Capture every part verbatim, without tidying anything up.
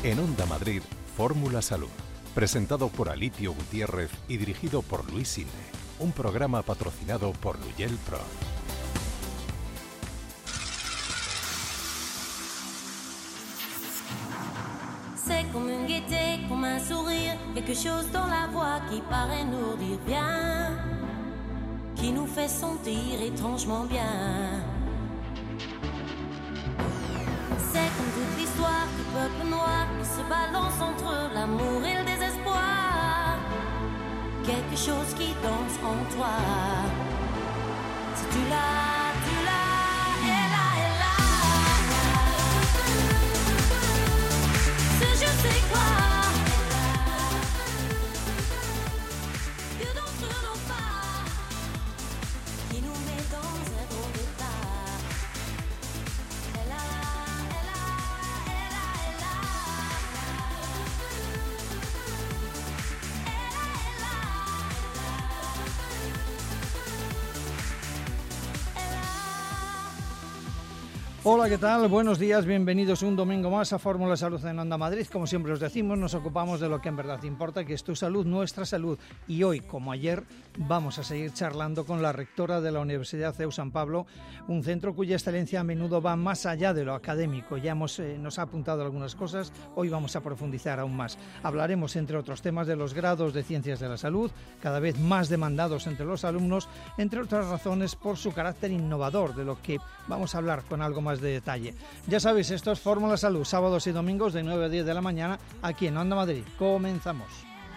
En Onda Madrid, Fórmula Salud. Presentado por Alipio Gutiérrez y dirigido por Luis Sinde. Un programa patrocinado por Luyel Pro. C'est comme une gaieté, comme un sourire, quelque chose dans la voix qui paraît nous dire bien, qui nous fait sentir étrangement bien. C'est comme toute l'histoire du peuple noir qui se balance entre l'amour et le désespoir, quelque chose qui danse en toi. Si tu l'as, tu l'as, elle a, elle a. Ce je sais quoi que d'entre nos pas qui nous met dans un bon départ. Elle a, elle a, elle a, elle a. Elle a, elle a. Hola, ¿qué tal? Buenos días, bienvenidos un domingo más a Fórmula Salud en Onda Madrid. Como siempre os decimos, nos ocupamos de lo que en verdad importa, que es tu salud, nuestra salud. Y hoy, como ayer, vamos a seguir charlando con la rectora de la Universidad C E U San Pablo, un centro cuya excelencia a menudo va más allá de lo académico. Ya hemos, eh, nos ha apuntado algunas cosas, hoy vamos a profundizar aún más. Hablaremos, entre otros temas, de los grados de Ciencias de la Salud, cada vez más demandados entre los alumnos, entre otras razones por su carácter innovador, de lo que vamos a hablar con algo más de detalle. Ya sabéis, esto es Fórmula Salud, sábados y domingos de nueve a diez de la mañana, aquí en Onda Madrid. Comenzamos.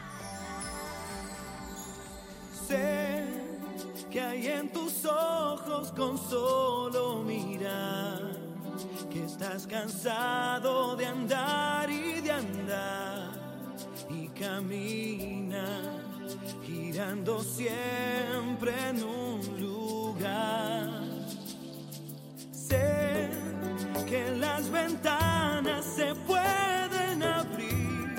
Sé que hay en tus ojos con solo mirar, que estás cansado de andar y de andar, y camina girando siempre en un lugar. Sé que las ventanas se pueden abrir,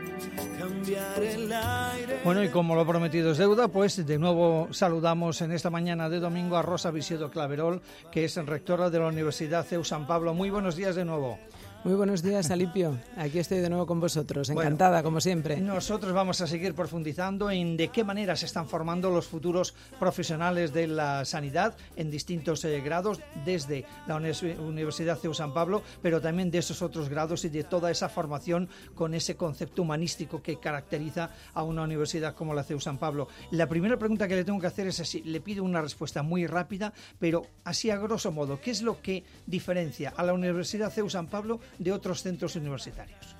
cambiar el aire. Bueno, y como lo prometido es deuda, pues de nuevo saludamos en esta mañana de domingo a Rosa Visiedo Claverol, que es rectora de la Universidad C E U San Pablo. Muy buenos días de nuevo. Muy buenos días, Alipio. Aquí estoy de nuevo con vosotros. Encantada, bueno, como siempre. Nosotros vamos a seguir profundizando en de qué manera se están formando los futuros profesionales de la sanidad en distintos eh, grados, desde la Universidad C E U San Pablo, pero también de esos otros grados y de toda esa formación con ese concepto humanístico que caracteriza a una universidad como la C E U San Pablo. La primera pregunta que le tengo que hacer es así, le pido una respuesta muy rápida, pero así a grosso modo, ¿qué es lo que diferencia a la Universidad C E U San Pablo de otros centros universitarios?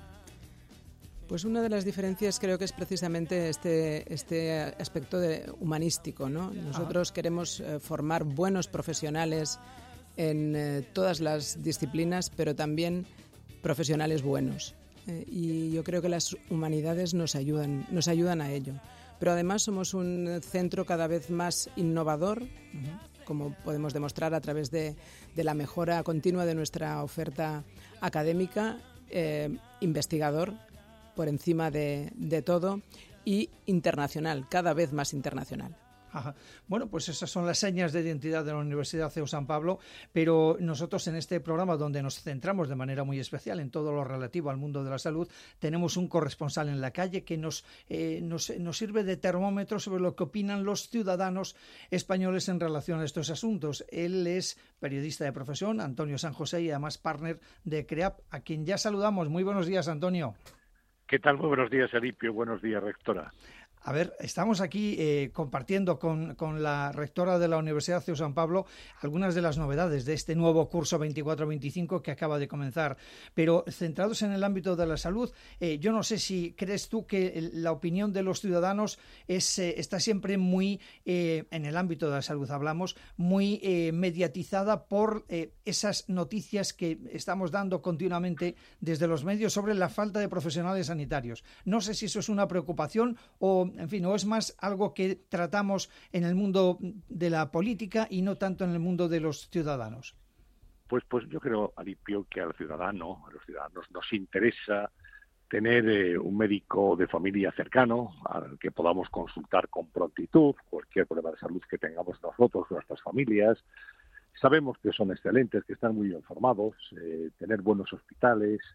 Pues una de las diferencias creo que es precisamente este, este aspecto de humanístico, ¿no? Nosotros Ajá. queremos eh, formar buenos profesionales en eh, todas las disciplinas, pero también profesionales buenos. Eh, y yo creo que las humanidades nos ayudan, nos ayudan a ello. Pero además somos un centro cada vez más innovador, uh-huh. como podemos demostrar a través de, de la mejora continua de nuestra oferta académica, eh, investigador por encima de, de todo y internacional, cada vez más internacional. Ajá. Bueno, pues esas son las señas de identidad de la Universidad C E U San Pablo, pero nosotros en este programa, donde nos centramos de manera muy especial en todo lo relativo al mundo de la salud, tenemos un corresponsal en la calle que nos, eh, nos, nos sirve de termómetro sobre lo que opinan los ciudadanos españoles en relación a estos asuntos. Él es periodista de profesión, Antonio San José, y además partner de CREAP, a quien ya saludamos. Muy buenos días, Antonio. ¿Qué tal? Muy buenos días, Alipio. Buenos días, rectora. A ver, estamos aquí eh, compartiendo con, con la rectora de la Universidad C E U San Pablo algunas de las novedades de este nuevo curso veinticuatro veinticinco que acaba de comenzar. Pero centrados en el ámbito de la salud, eh, yo no sé si crees tú que la opinión de los ciudadanos es, eh, está siempre muy, eh, en el ámbito de la salud hablamos, muy eh, mediatizada por eh, esas noticias que estamos dando continuamente desde los medios sobre la falta de profesionales sanitarios. No sé si eso es una preocupación o en fin, o es más algo que tratamos en el mundo de la política y no tanto en el mundo de los ciudadanos. Pues, pues yo creo, Alipio, que al ciudadano, a los ciudadanos nos interesa tener eh, un médico de familia cercano al que podamos consultar con prontitud cualquier problema de salud que tengamos nosotros o nuestras familias. Sabemos que son excelentes, que están muy bien formados, eh, tener buenos hospitales,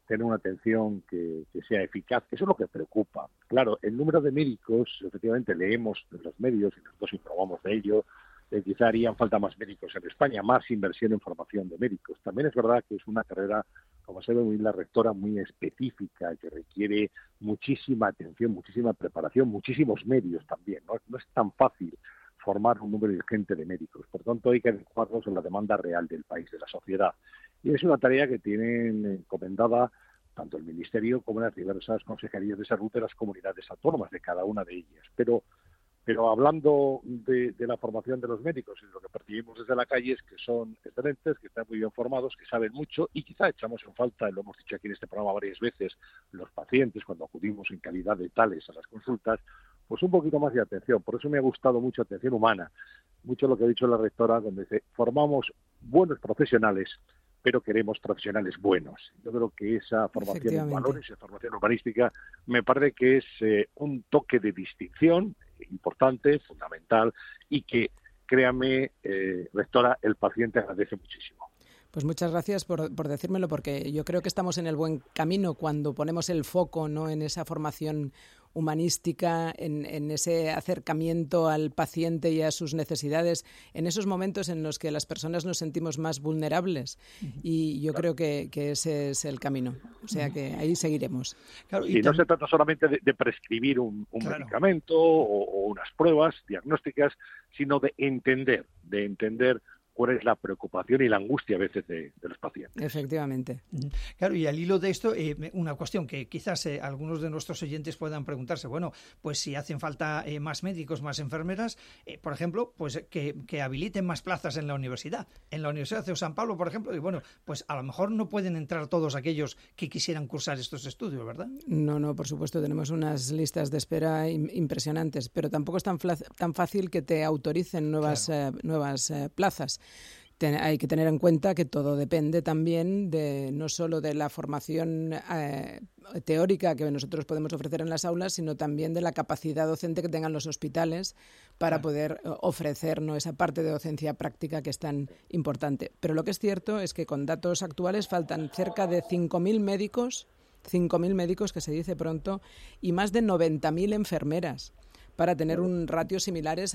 tener una atención que, que sea eficaz. Eso es lo que preocupa. Claro, el número de médicos, efectivamente leemos en los medios y nosotros informamos de ello, eh, quizá harían falta más médicos en España, más inversión en formación de médicos. También es verdad que es una carrera, como sabe muy bien la rectora, muy específica, que requiere muchísima atención, muchísima preparación, muchísimos medios también. No, no es tan fácil formar un número ingente de médicos. Por tanto, hay que adecuarnos a la demanda real del país, de la sociedad. Y es una tarea que tienen encomendada tanto el Ministerio como las diversas consejerías de salud de las comunidades autónomas, de cada una de ellas. Pero pero hablando de, de la formación de los médicos, y lo que percibimos desde la calle es que son excelentes, que están muy bien formados, que saben mucho, y quizá echamos en falta, lo hemos dicho aquí en este programa varias veces, los pacientes, cuando acudimos en calidad de tales a las consultas, pues un poquito más de atención. Por eso me ha gustado mucho atención humana, mucho lo que ha dicho la rectora, donde dice, formamos buenos profesionales, pero queremos profesionales buenos. Yo creo que esa formación en valores, esa formación urbanística, me parece que es eh, un toque de distinción importante, fundamental, y que, créame, eh, rectora, el paciente agradece muchísimo. Pues muchas gracias por, por decírmelo, porque yo creo que estamos en el buen camino cuando ponemos el foco, ¿no?, en esa formación humanística, en, en ese acercamiento al paciente y a sus necesidades, en esos momentos en los que las personas nos sentimos más vulnerables. Uh-huh. Y yo claro. creo que, que ese es el camino. O sea, que ahí seguiremos. Claro, y, y no se trata solamente de, de prescribir un, un claro. medicamento o, o unas pruebas diagnósticas, sino de entender, de entender cuál es la preocupación y la angustia a veces de, de los pacientes. Efectivamente. Claro, y al hilo de esto, eh, una cuestión que quizás eh, algunos de nuestros oyentes puedan preguntarse, bueno, pues si hacen falta eh, más médicos, más enfermeras, eh, por ejemplo, pues que, que habiliten más plazas en la universidad. En la Universidad de San Pablo, por ejemplo, y bueno, pues a lo mejor no pueden entrar todos aquellos que quisieran cursar estos estudios, ¿verdad? No, no, por supuesto, tenemos unas listas de espera impresionantes, pero tampoco es tan, tan fácil que te autoricen nuevas, claro. eh, nuevas eh, plazas. Ten, hay que tener en cuenta que todo depende también de no solo de la formación eh, teórica que nosotros podemos ofrecer en las aulas, sino también de la capacidad docente que tengan los hospitales para poder ofrecer, ¿no?, esa parte de docencia práctica que es tan importante. Pero lo que es cierto es que con datos actuales faltan cerca de cinco mil médicos, cinco mil médicos que se dice pronto, y más de noventa mil enfermeras, para tener un ratio similares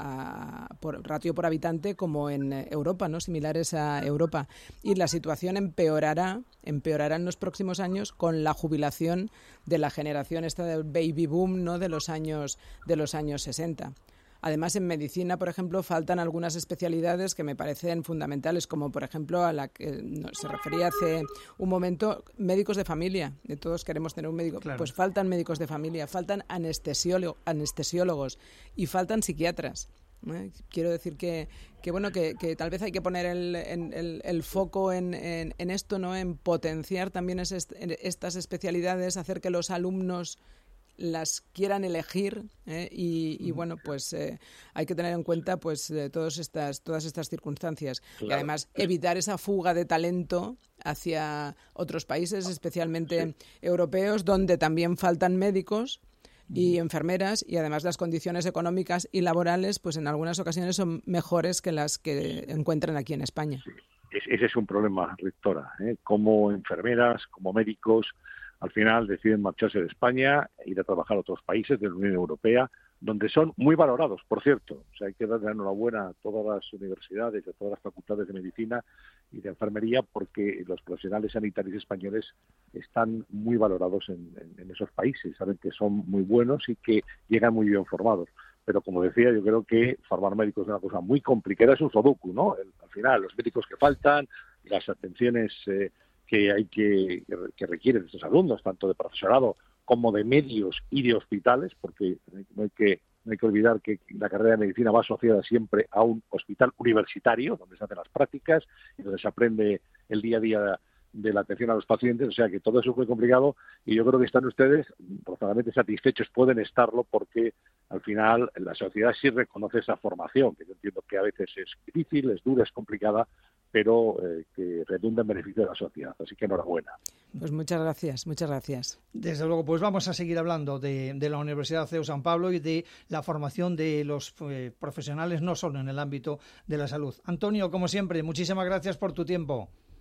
a, a por ratio por habitante como en Europa, ¿no?, similares a Europa. Y la situación empeorará, empeorará en los próximos años con la jubilación de la generación esta del baby boom, ¿no?, de los años de los años sesenta. Además, en medicina, por ejemplo, faltan algunas especialidades que me parecen fundamentales, como, por ejemplo, a la que se refería hace un momento, médicos de familia. De todos queremos tener un médico. Claro. Pues faltan médicos de familia, faltan anestesiólogo, anestesiólogos y faltan psiquiatras. ¿Eh? Quiero decir que, que bueno que, que tal vez hay que poner el, el, el foco en, en, en esto, ¿no?, en potenciar también es, en estas especialidades, hacer que los alumnos las quieran elegir, ¿eh? y, y bueno, pues eh, hay que tener en cuenta pues eh, todas estas todas estas circunstancias. Claro. Y además evitar esa fuga de talento hacia otros países, especialmente sí. europeos, donde también faltan médicos y enfermeras, y además las condiciones económicas y laborales pues en algunas ocasiones son mejores que las que encuentran aquí en España. Sí. Ese es un problema, rectora, ¿eh? Como enfermeras, como médicos, al final deciden marcharse de España e ir a trabajar a otros países de la Unión Europea, donde son muy valorados, por cierto. O sea, hay que darle la enhorabuena a todas las universidades, a todas las facultades de medicina y de enfermería, porque los profesionales sanitarios españoles están muy valorados en, en, en esos países. Saben que son muy buenos y que llegan muy bien formados. Pero, como decía, yo creo que formar médicos es una cosa muy complicada, es un sudoku, ¿no? El, al final, los médicos que faltan, las atenciones Eh, que hay que, que requieren estos alumnos, tanto de profesorado como de medios y de hospitales, porque no hay que no hay que olvidar que la carrera de medicina va asociada siempre a un hospital universitario, donde se hacen las prácticas y donde se aprende el día a día de la atención a los pacientes. O sea que todo eso es muy complicado, y yo creo que están ustedes razonablemente satisfechos, pueden estarlo, porque al final la sociedad sí reconoce esa formación, que yo entiendo que a veces es difícil, es dura, es complicada, pero eh, que redunda en beneficio de la sociedad. Así que enhorabuena. Pues muchas gracias, muchas gracias. Desde luego, pues vamos a seguir hablando de, de la Universidad C E U San Pablo y de la formación de los eh, profesionales, no solo en el ámbito de la salud. Antonio, como siempre, muchísimas gracias por tu tiempo.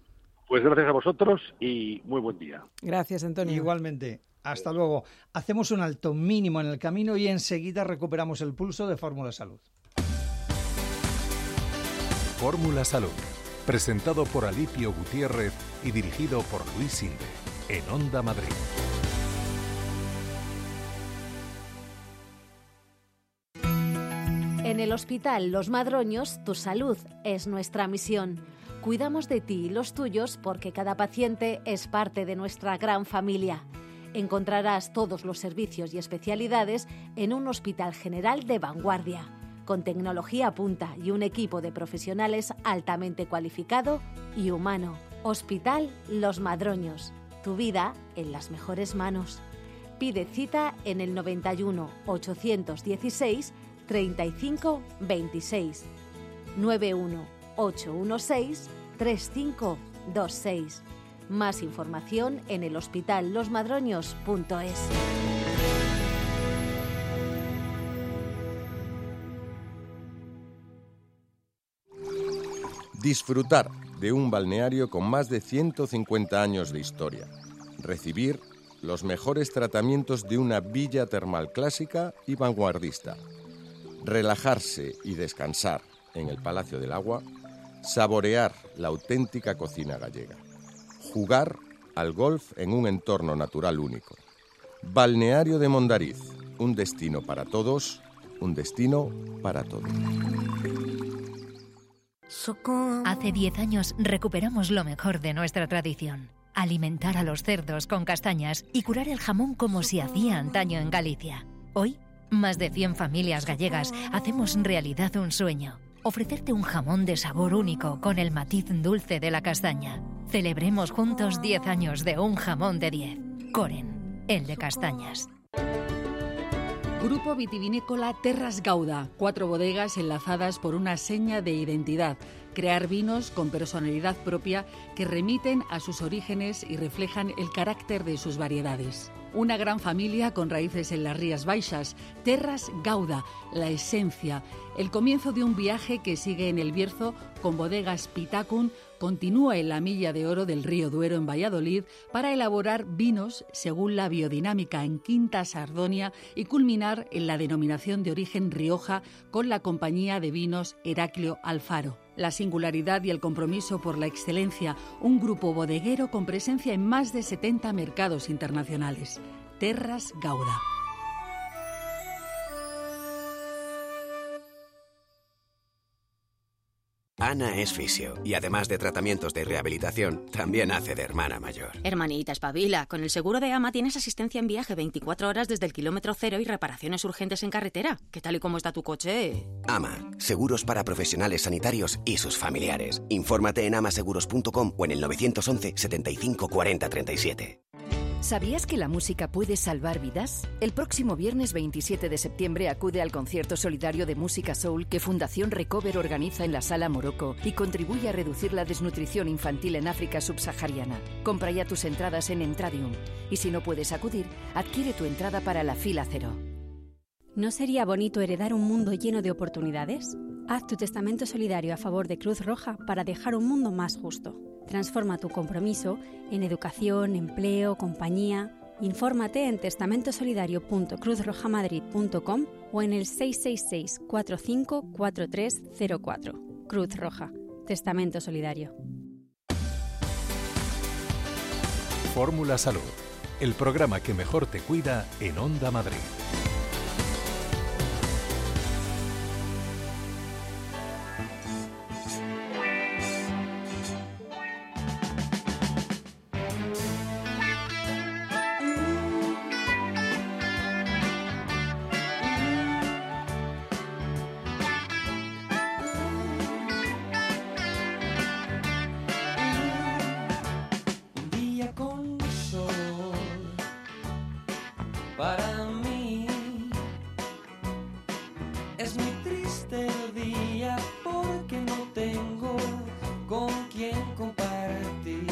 Pues gracias a vosotros y muy buen día. Gracias, Antonio. Igualmente. Hasta luego. Hacemos un alto mínimo en el camino y enseguida recuperamos el pulso de Fórmula Salud. Fórmula Salud, presentado por Alipio Gutiérrez y dirigido por Luis Sinde, en Onda Madrid. En el Hospital Los Madroños, tu salud es nuestra misión. Cuidamos de ti y los tuyos porque cada paciente es parte de nuestra gran familia. Encontrarás todos los servicios y especialidades en un hospital general de vanguardia, con tecnología punta y un equipo de profesionales altamente cualificado y humano. Hospital Los Madroños, tu vida en las mejores manos. Pide cita en el noventa y uno, ochocientos dieciséis, treinta y cinco veintiséis, nueve uno ocho uno seis, tres cinco dos seis. Más información en el hospital los madroños punto es. Disfrutar de un balneario con más de ciento cincuenta años de historia. Recibir los mejores tratamientos de una villa termal clásica y vanguardista. Relajarse y descansar en el Palacio del Agua. Saborear la auténtica cocina gallega. Jugar al golf en un entorno natural único. Balneario de Mondariz, un destino para todos, un destino para todos. Hace diez años recuperamos lo mejor de nuestra tradición. Alimentar a los cerdos con castañas y curar el jamón como se hacía antaño en Galicia. Hoy, más de cien familias gallegas hacemos realidad un sueño. Ofrecerte un jamón de sabor único con el matiz dulce de la castaña. Celebremos juntos diez años de un jamón de diez. Coren, el de castañas. Grupo vitivinícola Terras Gauda, cuatro bodegas enlazadas por una seña de identidad. Crear vinos con personalidad propia que remiten a sus orígenes y reflejan el carácter de sus variedades. Una gran familia con raíces en las Rías Baixas, Terras Gauda, la esencia, el comienzo de un viaje que sigue en el Bierzo con bodegas Pitacun, continúa en la Milla de Oro del Río Duero en Valladolid para elaborar vinos según la biodinámica en Quinta Sardonia y culminar en la denominación de origen Rioja con la compañía de vinos Heraclio Alfaro. La singularidad y el compromiso por la excelencia, un grupo bodeguero con presencia en más de setenta mercados internacionales. Terras Gauda. Ana es fisio y además de tratamientos de rehabilitación, también hace de hermana mayor. Hermanita, espabila. Con el seguro de AMA tienes asistencia en viaje veinticuatro horas desde el kilómetro cero y reparaciones urgentes en carretera. ¿Qué tal y cómo está tu coche? AMA, seguros para profesionales sanitarios y sus familiares. Infórmate en amaseguros punto com o en el novecientos once, setenta y cinco, cuarenta, treinta y siete. ¿Sabías que la música puede salvar vidas? El próximo viernes veintisiete de septiembre acude al concierto solidario de música soul que Fundación Recover organiza en la Sala Morocco y contribuye a reducir la desnutrición infantil en África subsahariana. Compra ya tus entradas en Entradium. Y si no puedes acudir, adquiere tu entrada para la fila cero. ¿No sería bonito heredar un mundo lleno de oportunidades? Haz tu testamento solidario a favor de Cruz Roja para dejar un mundo más justo. Transforma tu compromiso en educación, empleo, compañía. Infórmate en testamentosolidario punto cruz roja madrid punto com o en el seis seis seis, cuatro cinco cuatro tres cero cuatro. Cruz Roja. Testamento Solidario. Fórmula Salud, el programa que mejor te cuida en Onda Madrid. Para mí es muy triste el día porque no tengo con quién compartir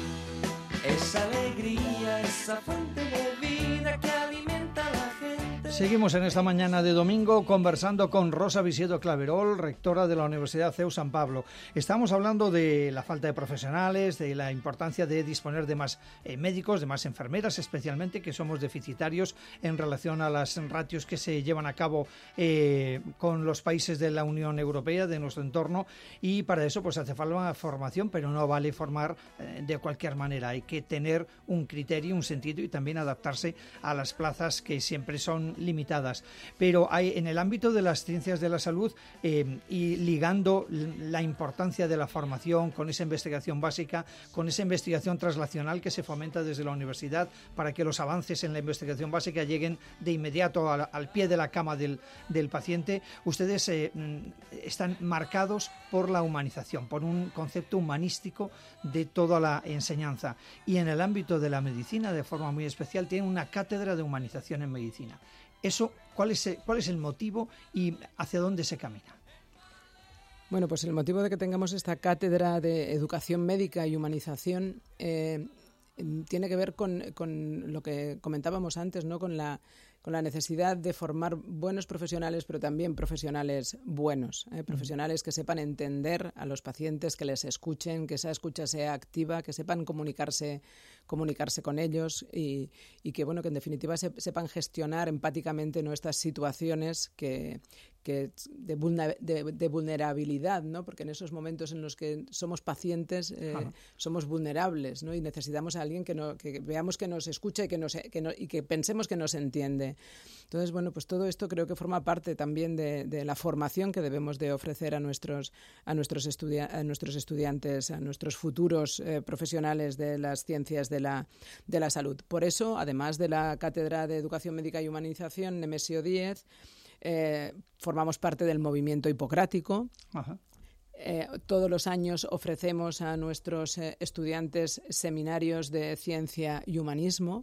esa alegría, esa fuente de vida que alimenta a la gente. Seguimos en esta mañana de domingo conversando con Rosa Visiedo Claverol, rectora de la Universidad C E U San Pablo. Estamos hablando de la falta de profesionales, de la importancia de disponer de más eh, médicos, de más enfermeras, especialmente, que somos deficitarios en relación a las ratios que se llevan a cabo eh, con los países de la Unión Europea, de nuestro entorno, y para eso pues hace falta formación, pero no vale formar eh, de cualquier manera. Hay que tener un criterio, un sentido, y también adaptarse a las plazas que siempre son limitadas, pero hay en el ámbito de las ciencias de la salud eh, y ligando la importancia de la formación con esa investigación básica, con esa investigación translacional que se fomenta desde la universidad para que los avances en la investigación básica lleguen de inmediato al, al pie de la cama del, del paciente. Ustedes eh, están marcados por la humanización, por un concepto humanístico de toda la enseñanza, y en el ámbito de la medicina, de forma muy especial, tienen una cátedra de humanización en medicina. Eso, ¿cuál es, ¿cuál es el motivo y hacia dónde se camina? Bueno, pues el motivo de que tengamos esta cátedra de educación médica y humanización eh, tiene que ver con, con lo que comentábamos antes, ¿no? Con la con la necesidad de formar buenos profesionales, pero también profesionales buenos, ¿eh? Profesionales que sepan entender a los pacientes, que les escuchen, que esa escucha sea activa, que sepan comunicarse, comunicarse con ellos y, y que, bueno, que en definitiva se, sepan gestionar empáticamente nuestras situaciones que, que de, vulner, de, de vulnerabilidad, ¿no? Porque en esos momentos en los que somos pacientes eh, somos vulnerables, ¿no? Y necesitamos a alguien que, no, que veamos que nos escucha y que, nos, que no, y que pensemos que nos entiende. Entonces, bueno, pues todo esto creo que forma parte también de, de la formación que debemos de ofrecer a nuestros, a nuestros, estudia, a nuestros estudiantes, a nuestros futuros eh, profesionales de las ciencias de la, de la salud. Por eso, además de la Cátedra de Educación Médica y Humanización Nemesio Díez, eh, formamos parte del movimiento hipocrático. Ajá. Eh, todos los años ofrecemos a nuestros eh, estudiantes seminarios de ciencia y humanismo,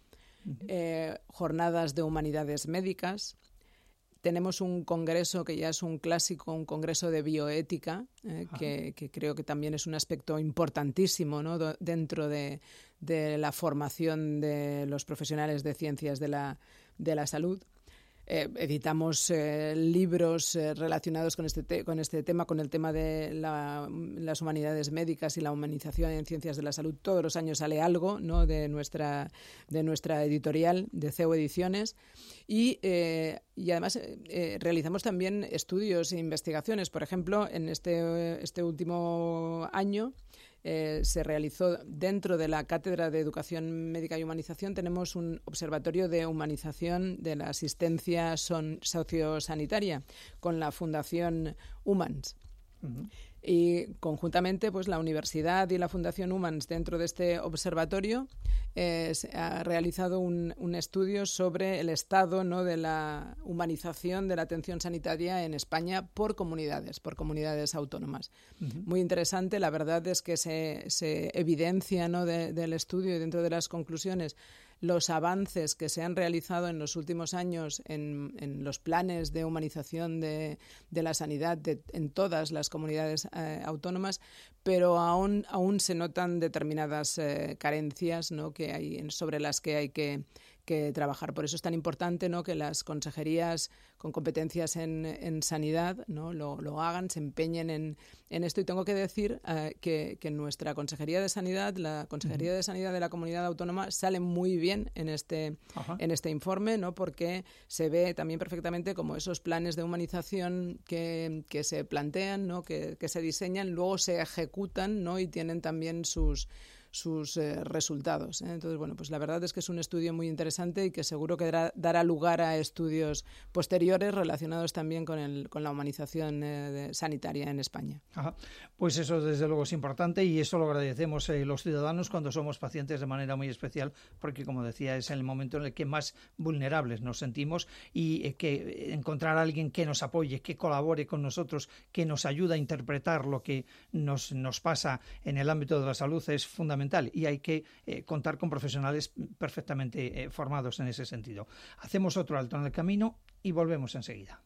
eh, jornadas de humanidades médicas. Tenemos un congreso que ya es un clásico, un congreso de bioética, eh, que, que creo que también es un aspecto importantísimo, ¿no? Do, dentro de, de la formación de los profesionales de ciencias de la, de la salud. Eh, editamos eh, libros eh, relacionados con este, te- con este tema, con el tema de la, las humanidades médicas y la humanización en ciencias de la salud. Todos los años sale algo, ¿no? de, nuestra, de nuestra editorial, de C E U Ediciones. Y, eh, y además eh, realizamos también estudios e investigaciones. Por ejemplo, en este, este último año Eh, se realizó dentro de la Cátedra de Educación Médica y Humanización, tenemos un observatorio de humanización de la asistencia son, sociosanitaria con la Fundación Humans. Uh-huh. Y conjuntamente, pues la Universidad y la Fundación Humans, dentro de este observatorio, eh, se ha realizado un, un estudio sobre el estado, ¿no? de la humanización de la atención sanitaria en España por comunidades, por comunidades autónomas. Uh-huh. Muy interesante. La verdad es que se, se evidencia, ¿no? de, del estudio y dentro de las conclusiones los avances que se han realizado en los últimos años en, en los planes de humanización de, de la sanidad de, en todas las comunidades eh, autónomas, pero aún, aún se notan determinadas eh, carencias, ¿no? que hay, sobre las que hay que, que trabajar. Por eso es tan importante, ¿no? que las consejerías con competencias en, en sanidad, ¿no? lo, lo hagan, se empeñen en, en esto. Y tengo que decir uh, que, que nuestra Consejería de Sanidad, la Consejería uh-huh. de Sanidad de la Comunidad Autónoma, sale muy bien en este, en este informe, ¿no? porque se ve también perfectamente como esos planes de humanización que, que se plantean, ¿no? que, que se diseñan, luego se ejecutan, ¿no? y tienen también sus... sus eh, resultados. ¿eh? Entonces, bueno, pues la verdad es que es un estudio muy interesante y que seguro que dará, dará lugar a estudios posteriores relacionados también con, el, con la humanización eh, de, sanitaria en España. Ajá. Pues eso desde luego es importante y eso lo agradecemos eh, los ciudadanos cuando somos pacientes de manera muy especial, porque como decía es el momento en el que más vulnerables nos sentimos y eh, que encontrar a alguien que nos apoye, que colabore con nosotros, que nos ayude a interpretar lo que nos, nos pasa en el ámbito de la salud es fundamental. Y hay que eh, contar con profesionales perfectamente eh, formados en ese sentido. Hacemos otro alto en el camino y volvemos enseguida.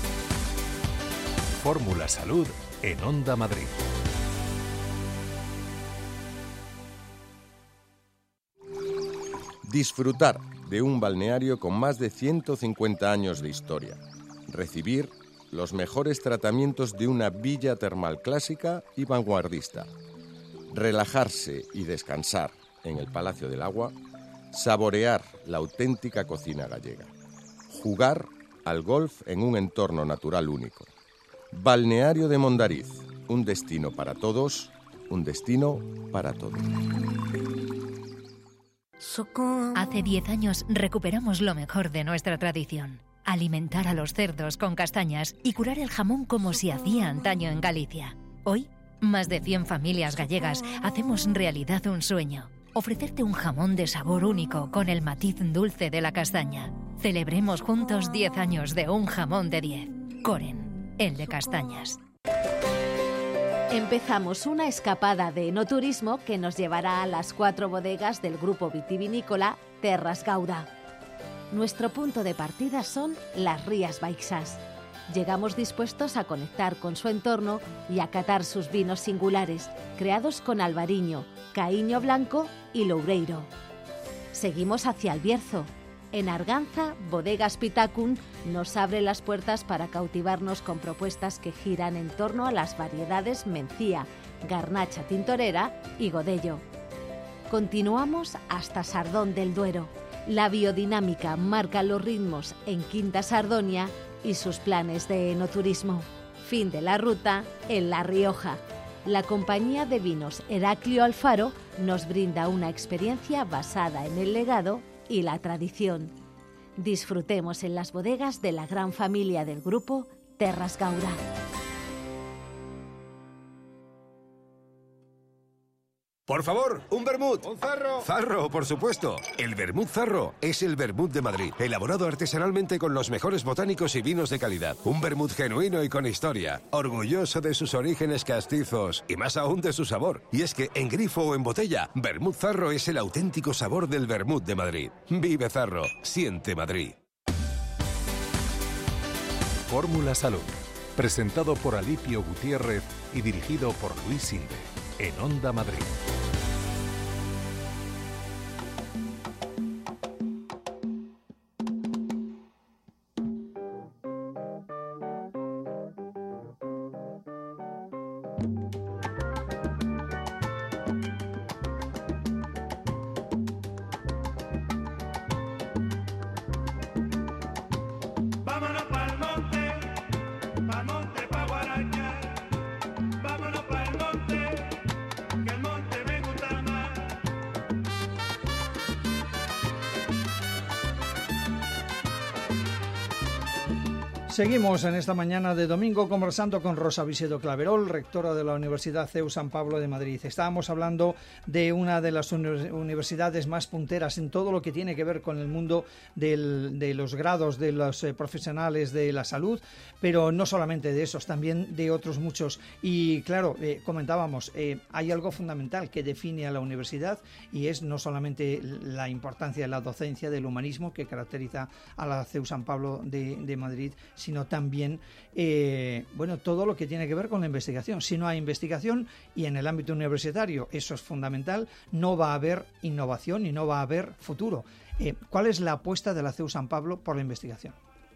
Fórmula Salud en Onda Madrid. Disfrutar, de un balneario con más de ciento cincuenta años de historia. Recibir los mejores tratamientos de una villa termal clásica y vanguardista. Relajarse y descansar en el Palacio del Agua. Saborear la auténtica cocina gallega. Jugar al golf en un entorno natural único. Balneario de Mondariz, un destino para todos, un destino para todos. Hace diez años recuperamos lo mejor de nuestra tradición. Alimentar a los cerdos con castañas y curar el jamón como se hacía antaño en Galicia. Hoy, más de cien familias gallegas hacemos realidad un sueño. Ofrecerte un jamón de sabor único con el matiz dulce de la castaña. Celebremos juntos diez años de un jamón de diez. Coren, el de castañas. Empezamos una escapada de enoturismo que nos llevará a las cuatro bodegas del grupo vitivinícola Terras Gauda. Nuestro punto de partida son las Rías Baixas. Llegamos dispuestos a conectar con su entorno y a catar sus vinos singulares, creados con albariño, caíño blanco y loureiro. Seguimos hacia el Bierzo. En Arganza, Bodegas Pitacun nos abre las puertas para cautivarnos con propuestas que giran en torno a las variedades Mencía, Garnacha Tintorera y Godello. Continuamos hasta Sardón del Duero. La biodinámica marca los ritmos en Quinta Sardonia y sus planes de enoturismo. Fin de la ruta en La Rioja. La compañía de vinos Heraclio Alfaro nos brinda una experiencia basada en el legado y la tradición. Disfrutemos en las bodegas de la gran familia del grupo Terras Gauda. Por favor, un vermut. Un zarro. Zarro, por supuesto. El vermut Zarro es el vermut de Madrid, elaborado artesanalmente con los mejores botánicos y vinos de calidad. Un vermut genuino y con historia, orgulloso de sus orígenes castizos y más aún de su sabor. Y es que en grifo o en botella, vermut Zarro es el auténtico sabor del vermut de Madrid. Vive Zarro, siente Madrid. Fórmula Salud, presentado por Alipio Gutiérrez y dirigido por Luis Inde, en Onda Madrid. Seguimos en esta mañana de domingo conversando con Rosa Visedo Claverol, rectora de la Universidad C E U San Pablo de Madrid. Estábamos hablando de una de las universidades más punteras en todo lo que tiene que ver con el mundo del, de los grados de los eh, profesionales de la salud, pero no solamente de esos, también de otros muchos. Y claro, eh, comentábamos, eh, hay algo fundamental que define a la universidad y es no solamente la importancia de la docencia, del humanismo que caracteriza a la C E U San Pablo de, de Madrid, sino también eh, bueno, todo lo que tiene que ver con la investigación. Si no hay investigación, y en el ámbito universitario eso es fundamental, no va a haber innovación y no va a haber futuro. Eh, ¿Cuál es la apuesta de la C E U San Pablo por la investigación?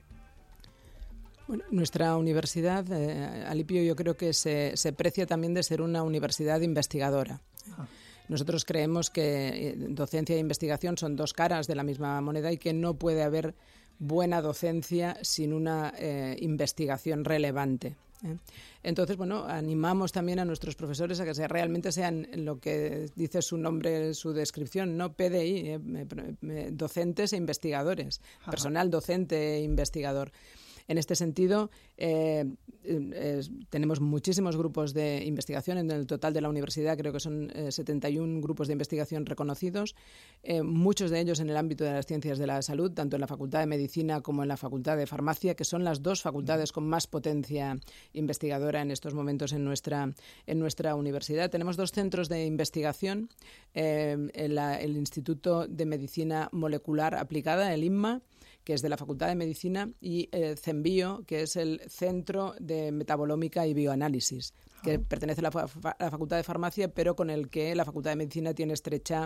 Bueno, nuestra universidad, eh, Alipio, yo creo que se, se precia también de ser una universidad investigadora. Ah. Nosotros creemos que docencia e investigación son dos caras de la misma moneda y que no puede haber buena docencia sin una eh, investigación relevante. ¿eh? Entonces, bueno, animamos también a nuestros profesores a que se, realmente sean lo que dice su nombre, su descripción, no P D I, eh, docentes e investigadores, Ajá. personal docente e investigador. En este sentido, eh, eh, tenemos muchísimos grupos de investigación. En el total de la universidad creo que son eh, setenta y uno grupos de investigación reconocidos, eh, muchos de ellos en el ámbito de las ciencias de la salud, tanto en la Facultad de Medicina como en la Facultad de Farmacia, que son las dos facultades con más potencia investigadora en estos momentos en nuestra, en nuestra universidad. Tenemos dos centros de investigación, eh, el, el Instituto de Medicina Molecular Aplicada, el INMA, que es de la Facultad de Medicina, y eh, CEMBio, que es el Centro de Metabolómica y Bioanálisis. que pertenece a la, fa- a la Facultad de Farmacia, pero con el que la Facultad de Medicina tiene estrecha,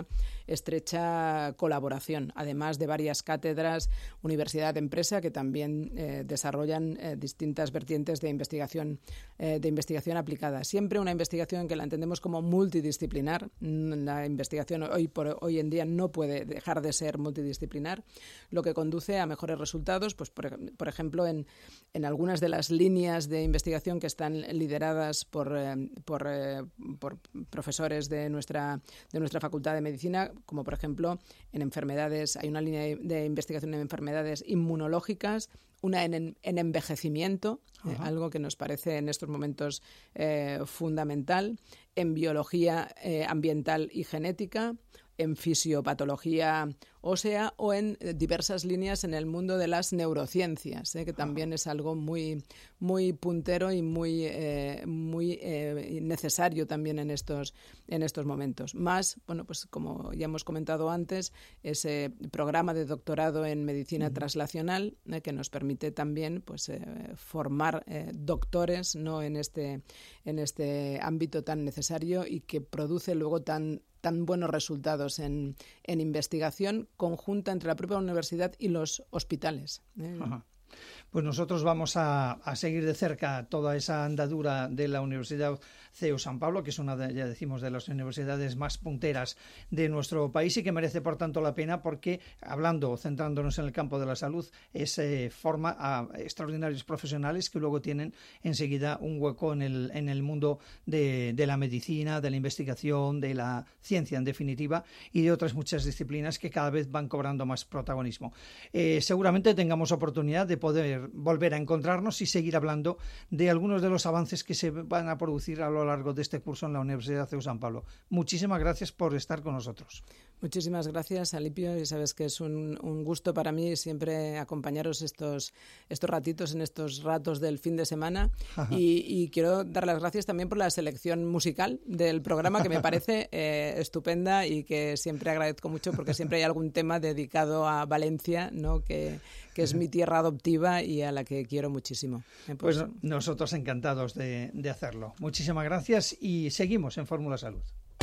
estrecha colaboración, además de varias cátedras, universidad-empresa, que también eh, desarrollan eh, distintas vertientes de investigación, eh, de investigación aplicada. Siempre una investigación que la entendemos como multidisciplinar. La investigación hoy, por, hoy en día no puede dejar de ser multidisciplinar, lo que conduce a mejores resultados, pues por, por ejemplo, en, en algunas de las líneas de investigación que están lideradas por, eh, por, eh, por profesores de nuestra, de nuestra Facultad de Medicina, como por ejemplo en enfermedades, hay una línea de, de investigación en enfermedades inmunológicas, una en, en envejecimiento, eh, algo que nos parece en estos momentos eh, fundamental, en biología eh, ambiental y genética, en fisiopatología ósea o en diversas líneas en el mundo de las neurociencias, ¿eh? que también es algo muy, muy puntero y muy, eh, muy eh, necesario también en estos, en estos momentos. Más, bueno, pues como ya hemos comentado antes, ese programa de doctorado en medicina uh-huh. translacional eh, que nos permite también pues, eh, formar eh, doctores, ¿no? en, este, en este ámbito tan necesario y que produce luego tan tan buenos resultados en, en investigación conjunta entre la propia universidad y los hospitales. ¿eh? Ajá. Pues nosotros vamos a, a seguir de cerca toda esa andadura de la Universidad C E U San Pablo, que es una, de, ya decimos, de las universidades más punteras de nuestro país y que merece, por tanto, la pena porque, hablando, centrándonos en el campo de la salud, es, eh, forma a extraordinarios profesionales que luego tienen enseguida un hueco en el, en el mundo de, de la medicina, de la investigación, de la ciencia, en definitiva, y de otras muchas disciplinas que cada vez van cobrando más protagonismo. Eh, seguramente tengamos oportunidad de poder volver a encontrarnos y seguir hablando de algunos de los avances que se van a producir a lo largo de este curso en la Universidad C E U San Pablo. Muchísimas gracias por estar con nosotros. Muchísimas gracias, Alipio, y sabes que es un, un gusto para mí siempre acompañaros estos, estos ratitos, en estos ratos del fin de semana, y, y quiero dar las gracias también por la selección musical del programa, que me parece eh, estupenda y que siempre agradezco mucho porque siempre hay algún tema dedicado a Valencia, ¿no? que, que es mi tierra adoptiva y a la que quiero muchísimo. Eh, pues, pues nosotros encantados de, de hacerlo. Muchísimas gracias y seguimos en Fórmula Salud.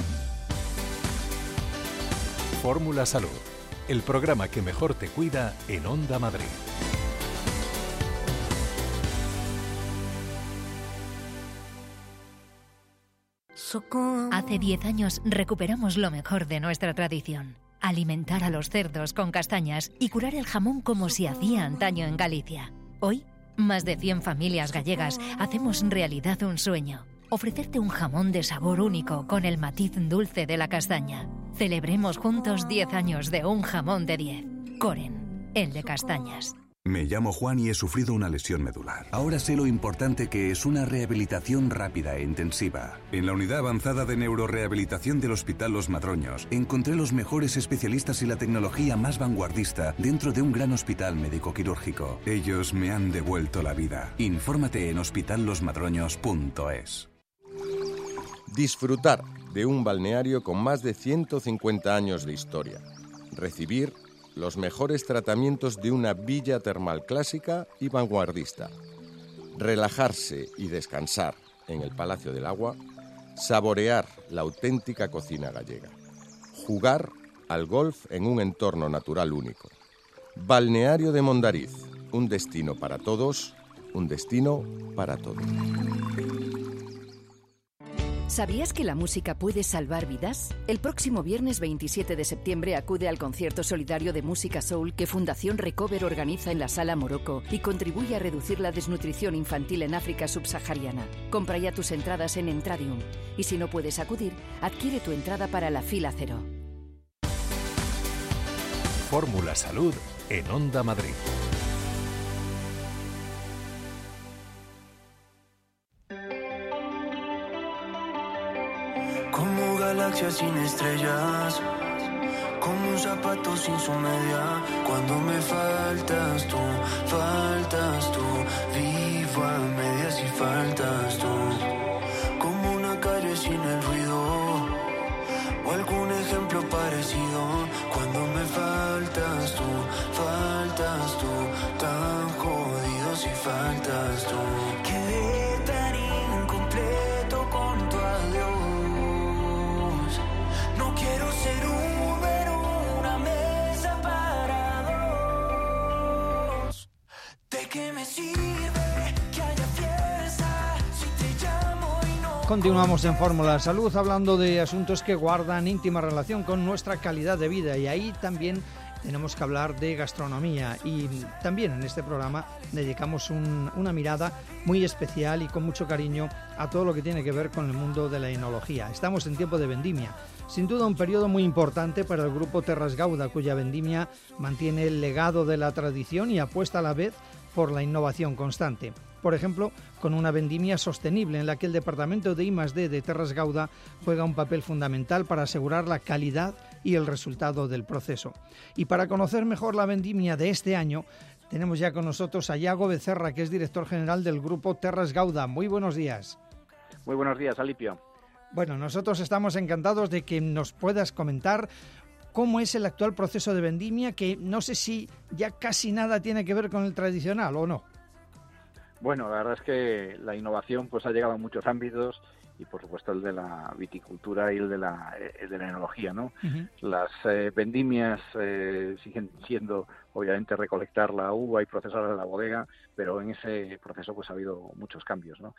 Fórmula Salud, el programa que mejor te cuida en Onda Madrid. Hace diez años recuperamos lo mejor de nuestra tradición. Alimentar a los cerdos con castañas y curar el jamón como se hacía antaño en Galicia. Hoy, más de cien familias gallegas hacemos realidad un sueño. Ofrecerte un jamón de sabor único con el matiz dulce de la castaña. Celebremos juntos diez años de un jamón de diez. Coren, el de castañas. Me llamo Juan y he sufrido una lesión medular. Ahora sé lo importante que es una rehabilitación rápida e intensiva. En la unidad avanzada de neurorehabilitación del Hospital Los Madroños encontré los mejores especialistas y la tecnología más vanguardista dentro de un gran hospital médico-quirúrgico. Ellos me han devuelto la vida. Infórmate en hospital los madroños punto es. Disfrutar de un balneario con más de ciento cincuenta años de historia. Recibir los mejores tratamientos de una villa termal clásica y vanguardista. Relajarse y descansar en el Palacio del Agua. Saborear la auténtica cocina gallega. Jugar al golf en un entorno natural único. Balneario de Mondariz, un destino para todos, un destino para todos. ¿Sabías que la música puede salvar vidas? El próximo viernes veintisiete de septiembre acude al concierto solidario de música soul que Fundación Recover organiza en la Sala Morocco y contribuye a reducir la desnutrición infantil en África subsahariana. Compra ya tus entradas en Entradium. Y si no puedes acudir, adquiere tu entrada para la fila cero. Fórmula Salud en Onda Madrid. Como galaxias sin estrellas, como un zapato sin su media. Cuando me faltas tú, faltas tú, vivo a medias y faltas tú. Como una calle sin el ruido, o algún ejemplo parecido. Cuando me faltas tú, faltas tú, tan jodido si faltas tú. Quedé tan incompleto Continuamos en Fórmula Salud hablando de asuntos que guardan íntima relación con nuestra calidad de vida, y ahí también tenemos que hablar de gastronomía, y también en este programa dedicamos un, una mirada muy especial y con mucho cariño a todo lo que tiene que ver con el mundo de la enología. Estamos en tiempo de vendimia, sin duda un periodo muy importante para el grupo Terras Gauda, cuya vendimia mantiene el legado de la tradición y apuesta a la vez por la innovación constante. Por ejemplo, con una vendimia sostenible en la que el departamento de I más D de Terras Gauda juega un papel fundamental para asegurar la calidad y el resultado del proceso. Y para conocer mejor la vendimia de este año, tenemos ya con nosotros a Iago Becerra, que es director general del grupo Terras Gauda. Muy buenos días. Muy buenos días, Alipio. Bueno, nosotros estamos encantados de que nos puedas comentar cómo es el actual proceso de vendimia, que no sé si ya casi nada tiene que ver con el tradicional o no. Bueno, la verdad es que la innovación pues ha llegado a muchos ámbitos, y por supuesto el de la viticultura y el de la, el de la enología, ¿no? Uh-huh. Las eh, vendimias eh, siguen siendo, obviamente, recolectar la uva y procesarla en la bodega, pero en ese proceso pues ha habido muchos cambios, ¿no?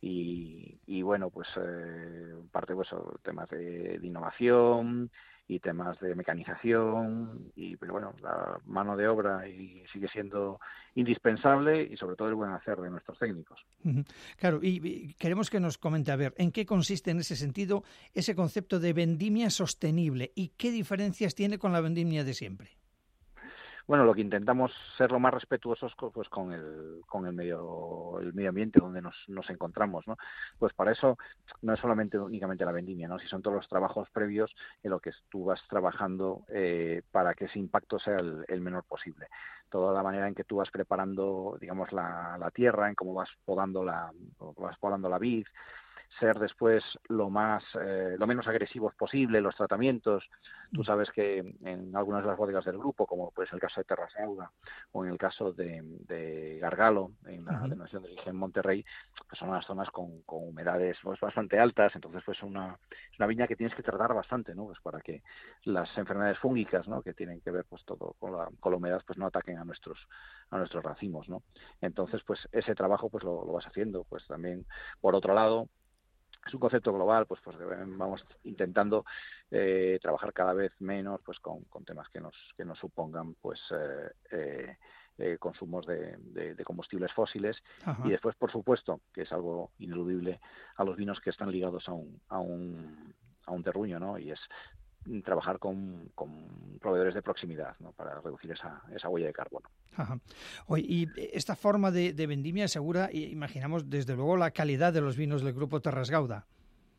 Y, y bueno, pues eh, parte pues temas de, de innovación y temas de mecanización, y pero bueno, la mano de obra y sigue siendo indispensable, y sobre todo el buen hacer de nuestros técnicos. Uh-huh. Claro, y, y queremos que nos comente, a ver, ¿en qué consiste en ese sentido ese concepto de vendimia sostenible y qué diferencias tiene con la vendimia de siempre? Bueno, lo que intentamos ser lo más respetuosos pues con el con el medio el medio ambiente donde nos, nos encontramos, ¿no? Pues para eso no es solamente únicamente la vendimia, ¿no? Si son todos los trabajos previos en lo que tú vas trabajando eh, para que ese impacto sea el, el menor posible. Toda la manera en que tú vas preparando, digamos, la, la tierra, en cómo vas podando la vas podando la vid, ser después lo más eh, lo menos agresivos posible, los tratamientos. Tú sabes que en algunas de las bodegas del grupo, como pues el caso de Terras Gauda o en el caso de, de Gargalo, en la uh-huh. denominación de origen Monterrey, pues son unas zonas con, con humedades pues, bastante altas, entonces pues una, es una viña que tienes que tratar bastante, ¿no? Pues para que las enfermedades fúngicas, ¿no? Que tienen que ver pues todo con la, con la humedad, pues no ataquen a nuestros a nuestros racimos, ¿no? Entonces pues ese trabajo pues lo, lo vas haciendo. Pues también, por otro lado, es un concepto global, pues, pues vamos intentando eh, trabajar cada vez menos pues con, con temas que nos que nos supongan pues eh, eh, eh, consumos de, de, de combustibles fósiles. Ajá. Y después, por supuesto, que es algo ineludible, a los vinos que están ligados a un a un a un terruño, ¿no? Y es trabajar con, con proveedores de proximidad, ¿no? Para reducir esa, esa huella de carbono. Ajá. Oye, y esta forma de, de vendimia asegura, imaginamos, desde luego, la calidad de los vinos del grupo Terras Gauda.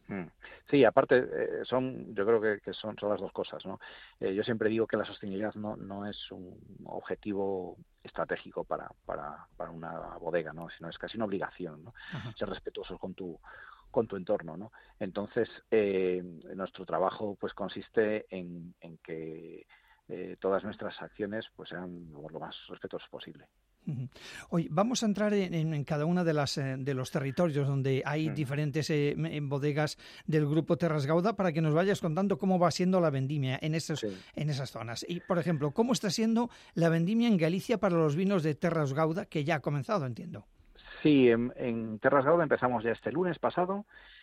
Sí, aparte eh, son, yo creo que, que son, son las dos cosas, ¿no? Eh, yo siempre digo que la sostenibilidad no, no es un objetivo estratégico para, para, para una bodega, ¿no? Sino es casi una obligación, ¿no? Ajá. Ser respetuosos con tu con tu entorno, ¿no? Entonces, eh, nuestro trabajo pues consiste en, en que eh, todas nuestras acciones pues sean lo más respetuosas posible. Oye, vamos a entrar en, en cada una de las eh, de los territorios donde hay mm. diferentes eh, bodegas del grupo Terras Gauda, para que nos vayas contando cómo va siendo la vendimia en esos, sí. en esas zonas. Y, por ejemplo, ¿cómo está siendo la vendimia en Galicia para los vinos de Terras Gauda, que ya ha comenzado, entiendo? Sí, en, en Terras Gauda empezamos ya este lunes pasado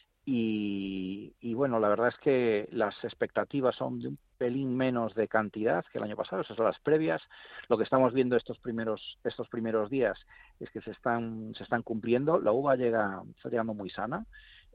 y, y bueno, la verdad es que las expectativas son de un pelín menos de cantidad que el año pasado, esas son las previas. Lo que estamos viendo estos primeros estos primeros días es que se están se están cumpliendo. La uva llega está llegando muy sana.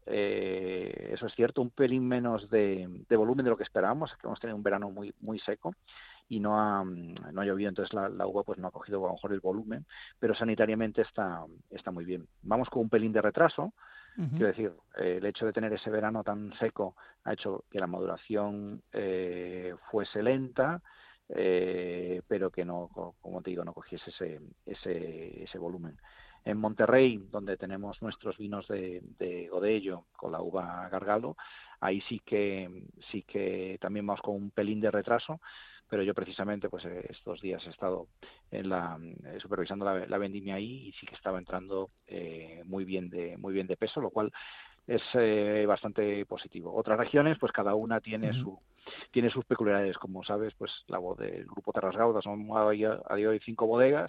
Eh, eso es cierto, un pelín menos de, de volumen de lo que esperábamos, que hemos tenido un verano muy muy seco y no ha, no ha llovido, entonces la, la uva pues no ha cogido a lo mejor el volumen, pero sanitariamente está, está muy bien. Vamos con un pelín de retraso, uh-huh. quiero decir, eh, el hecho de tener ese verano tan seco ha hecho que la maduración eh, fuese lenta, eh, pero que no, como te digo, no cogiese ese, ese, ese volumen. En Monterrey, donde tenemos nuestros vinos de, de Godello con la uva Gargalo, ahí sí que sí que también vamos con un pelín de retraso, pero yo precisamente pues estos días he estado en la eh, supervisando la, la vendimia ahí y sí que estaba entrando eh, muy bien de muy bien de peso, lo cual es eh, bastante positivo. Otras regiones, pues cada una tiene uh-huh. su tiene sus peculiaridades, como sabes, pues la del grupo Terras Gauda son a día de hoy cinco bodegas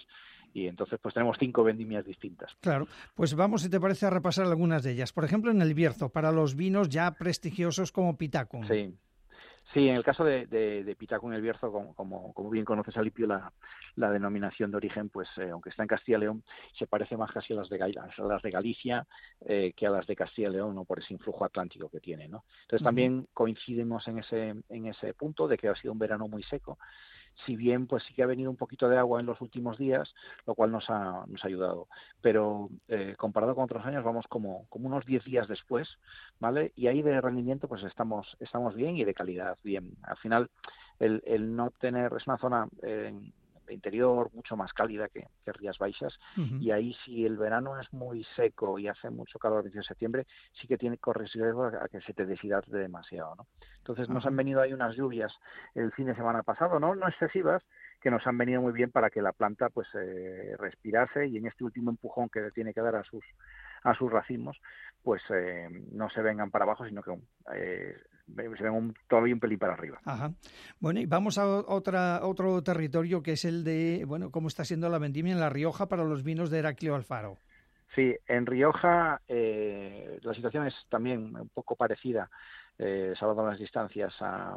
y entonces pues tenemos cinco vendimias distintas. Claro, pues vamos, si te parece, a repasar algunas de ellas. Por ejemplo, en el Bierzo, para los vinos ya prestigiosos como Pitacum. Sí. Sí, en el caso de, de, de Pitacum en el Bierzo, como, como, como bien conoces, Alipio, la, la denominación de origen, pues eh, aunque está en Castilla y León, se parece más casi a las de, a las de Galicia eh, que a las de Castilla y León, ¿no? Por ese influjo atlántico que tiene, ¿no? Entonces uh-huh. también coincidimos en ese, en ese punto de que ha sido un verano muy seco. Si bien pues sí que ha venido un poquito de agua en los últimos días, lo cual nos ha, nos ha ayudado. Pero eh, comparado con otros años vamos como, como unos diez días después, ¿vale? Y ahí de rendimiento pues estamos estamos bien y de calidad bien. Al final el, el no tener, es una zona eh, de interior mucho más cálida que, que Rías Baixas, uh-huh. y ahí si el verano es muy seco y hace mucho calor a principios de septiembre, sí que tiene corres riesgo a que se te deshidrate demasiado, ¿no? Entonces uh-huh. nos han venido ahí unas lluvias el fin de semana pasado, no no excesivas, que nos han venido muy bien para que la planta pues eh, respirase, y en este último empujón que tiene que dar a sus a sus racimos, pues eh, no se vengan para abajo, sino que eh, se vengan un, todavía un pelín para arriba. Ajá. Bueno, y vamos a otra otro territorio, que es el de, bueno, cómo está siendo la vendimia en La Rioja para los vinos de Heraclio Alfaro. Sí, en Rioja eh, la situación es también un poco parecida, eh, salvando las distancias a,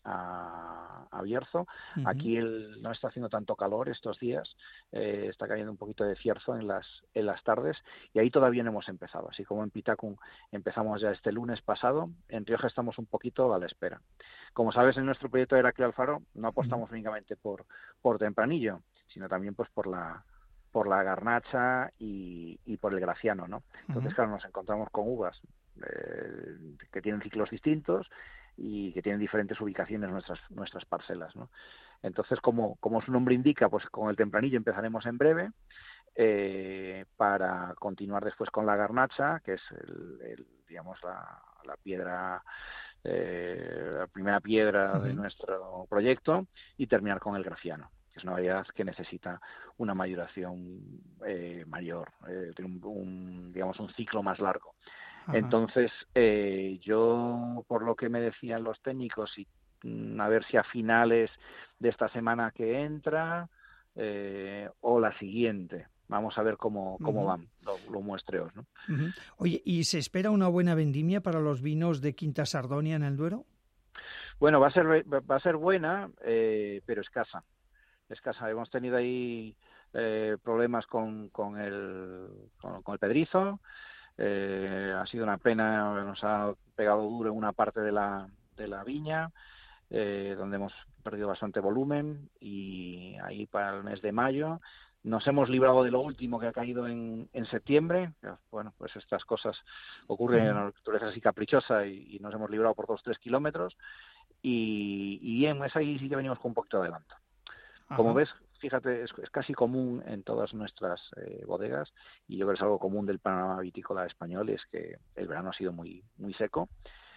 a, a Bierzo. Uh-huh. Aquí el, no está haciendo tanto calor estos días, eh, está cayendo un poquito de cierzo en las en las tardes, y ahí todavía no hemos empezado. Así como en Pitacum empezamos ya este lunes pasado, en Rioja estamos un poquito a la espera. Como sabes, en nuestro proyecto de Heraclio Alfaro no apostamos uh-huh. únicamente por, por tempranillo, sino también pues por la por la garnacha y, y por el graciano, ¿no? Entonces, uh-huh. claro, nos encontramos con uvas eh, que tienen ciclos distintos y que tienen diferentes ubicaciones nuestras nuestras parcelas, ¿no? Entonces, como, como su nombre indica, pues con el tempranillo empezaremos en breve, eh, para continuar después con la garnacha, que es el, el digamos la, la piedra eh, la primera piedra uh-huh. de nuestro proyecto, y terminar con el graciano, que es una variedad que necesita una maduración eh, mayor, eh, un, un, digamos, un ciclo más largo. Ajá. Entonces, eh, yo, por lo que me decían los técnicos, y mm, a ver si a finales de esta semana que entra eh, o la siguiente, vamos a ver cómo, cómo uh-huh. van los, los muestreos, ¿no? Uh-huh. Oye, ¿y se espera una buena vendimia para los vinos de Quinta Sardonia en el Duero? Bueno, va a ser, va a ser buena, eh, pero escasa. escasa. Hemos tenido ahí eh, problemas con, con, el, con, con el pedrizo. Eh, ha sido una pena, nos ha pegado duro en una parte de la, de la viña, eh, donde hemos perdido bastante volumen, y ahí para el mes de mayo nos hemos librado de lo último que ha caído en, en septiembre. Bueno, pues estas cosas ocurren en la naturaleza así caprichosa, y, y nos hemos librado por dos o tres kilómetros, y, y bien, es ahí sí que venimos con un poquito de adelanto. Como Ajá. ves, fíjate, es, es casi común en todas nuestras eh, bodegas, y yo creo que es algo común del panorama vitícola español, es que el verano ha sido muy muy seco,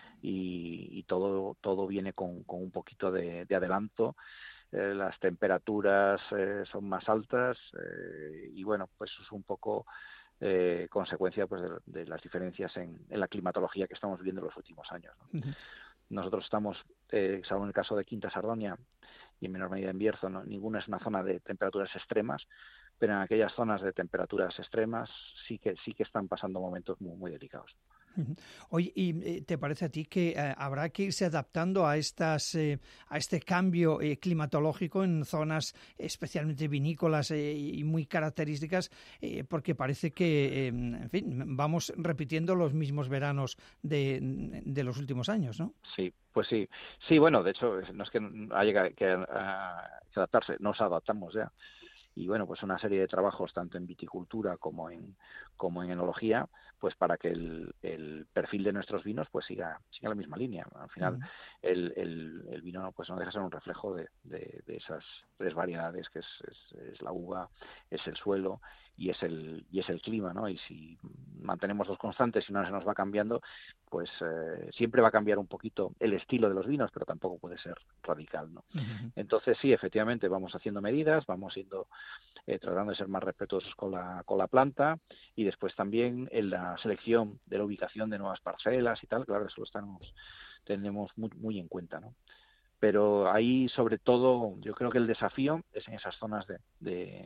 y, y todo todo viene con, con un poquito de, de adelanto. Eh, las temperaturas eh, son más altas, eh, y bueno, pues es un poco eh, consecuencia pues de, de las diferencias en, en la climatología que estamos viviendo en los últimos años, ¿no? Uh-huh. Nosotros estamos, eh, salvo en el caso de Quinta Sardonia, y en menor medida en Bierzo, ¿no? Ninguna es una zona de temperaturas extremas, pero en aquellas zonas de temperaturas extremas sí que sí que están pasando momentos muy, muy delicados. Oye, ¿y te parece a ti que eh, habrá que irse adaptando a estas eh, a este cambio eh, climatológico en zonas especialmente vinícolas eh, y muy características? Eh, porque parece que, eh, en fin, vamos repitiendo los mismos veranos de, de los últimos años, ¿no? Sí, pues sí. Sí, bueno, de hecho, no es que haya que, a, que adaptarse, nos adaptamos ya. Y bueno, pues una serie de trabajos tanto en viticultura como en como en enología, pues para que el, el perfil de nuestros vinos pues siga siga la misma línea. Al final uh-huh. el, el, el vino pues no deja de ser un reflejo de, de, de esas tres variedades, que es, es, es la uva, es el suelo y es el y es el clima, ¿no? Y si mantenemos los constantes y no se nos va cambiando, pues eh, siempre va a cambiar un poquito el estilo de los vinos, pero tampoco puede ser radical, ¿no? Uh-huh. Entonces sí, efectivamente vamos haciendo medidas, vamos siendo eh, tratando de ser más respetuosos con la con la planta, y después también en la selección de la ubicación de nuevas parcelas y tal, claro, eso lo estamos tenemos muy muy en cuenta, ¿no? Pero ahí sobre todo yo creo que el desafío es en esas zonas de, de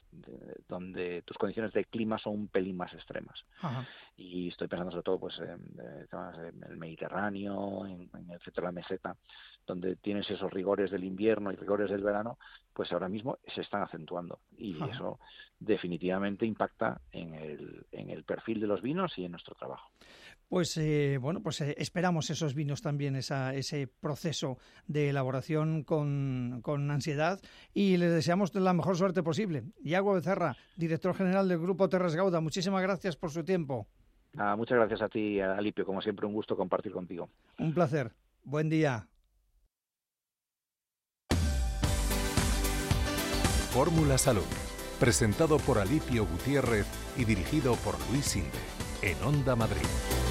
de, donde tus condiciones de clima son un pelín más extremas. Ajá. Y estoy pensando sobre todo pues en el Mediterráneo, en, en el centro de la meseta, donde tienes esos rigores del invierno y rigores del verano, pues ahora mismo se están acentuando. Y Ajá. eso definitivamente impacta en el, en el perfil de los vinos y en nuestro trabajo. Pues eh, bueno, pues eh, esperamos esos vinos también, esa, ese proceso de elaboración con, con ansiedad, y les deseamos la mejor suerte posible. Iago Becerra, director general del Grupo Terras Gauda, muchísimas gracias por su tiempo. Ah, muchas gracias a ti, Alipio, como siempre un gusto compartir contigo. Un placer, buen día. Fórmula Salud, presentado por Alipio Gutiérrez y dirigido por Luis Inde, en Onda Madrid.